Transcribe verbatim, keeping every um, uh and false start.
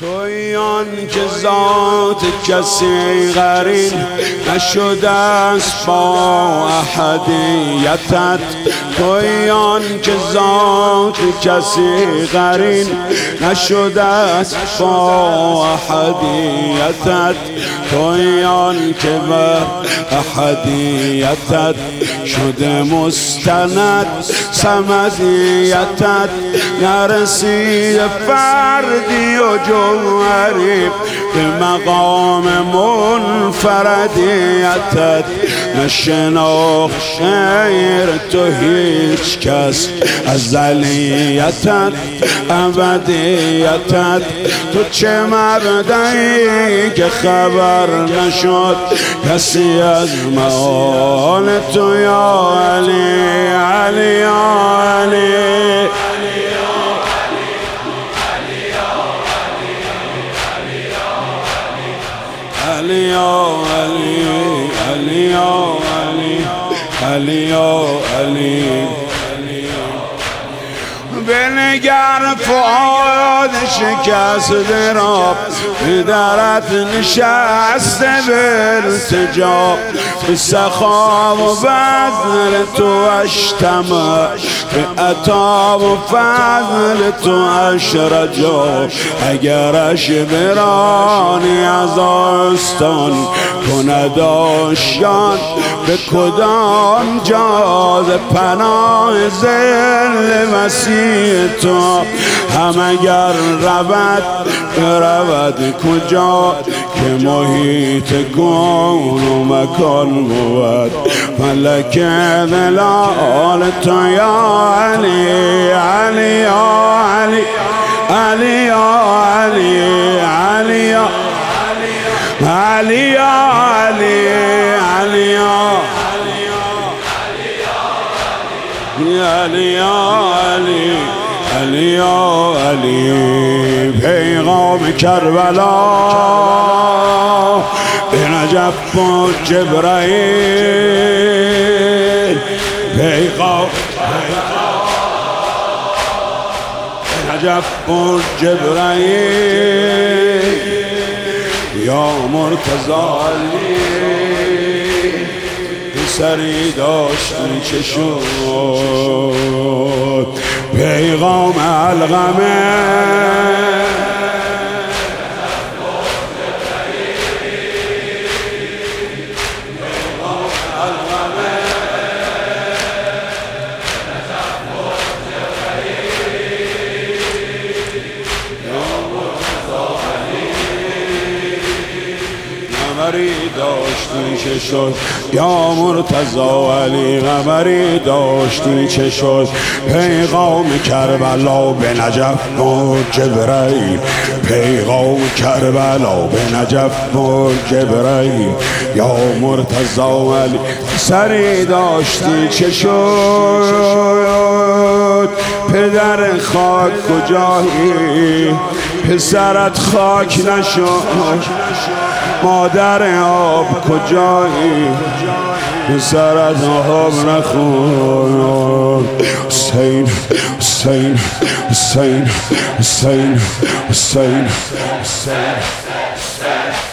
تویی آن که ذات کسی قرین نشده است با احدیتت. تویی آن که ذات کسی قرین نشده است با احدیتت. تویی آن که بر احدیتت شده مستند صمدیتت. نرسید فردی و جوهری به مقام منفردیتت. نشناخت غیر تو هیچ کس ازلیتت ابدیتت. تو چه مبدئی که خبر نشد کسی از معال تو یا علی علی یا علی علی یا علی علی یا علی علی یا علی. بنگر فؤاد شکسته را به درت نشسته به التجا. به سخا و بذل تو اجتمع به عطا و فضل تو اشرجا. اگرش برانی از آستان کند آشیان به کدام جا ز پناه ظل مسیح تو. هم اگر رود رود کجا که محیط کون و مکان بود. ملک دلال تو یا علی علی یا علی علی یا علی علی یا علی یا علی علی یا علی یا علی علی یا علی. پیغام کربلا به نجف و جبرائیل. پیغام به نجف و جبرائیل یا مرتضی علی. سری داشتی چه شد پیغام علقمه. قمری داشتی چه شد یا مرتضی علی. قمری داشتی چه شد پیغام کربلا به نجف و جبرائیل. پیغام کربلا به نجف و جبرائیل یا مرتضی علی. سری داشتی چه شد پدر خاک کجایی. پسرت خاک نشد مادر آب کجایی. پسرت آب نخور. حسین حسین حسین حسین حسین حسین.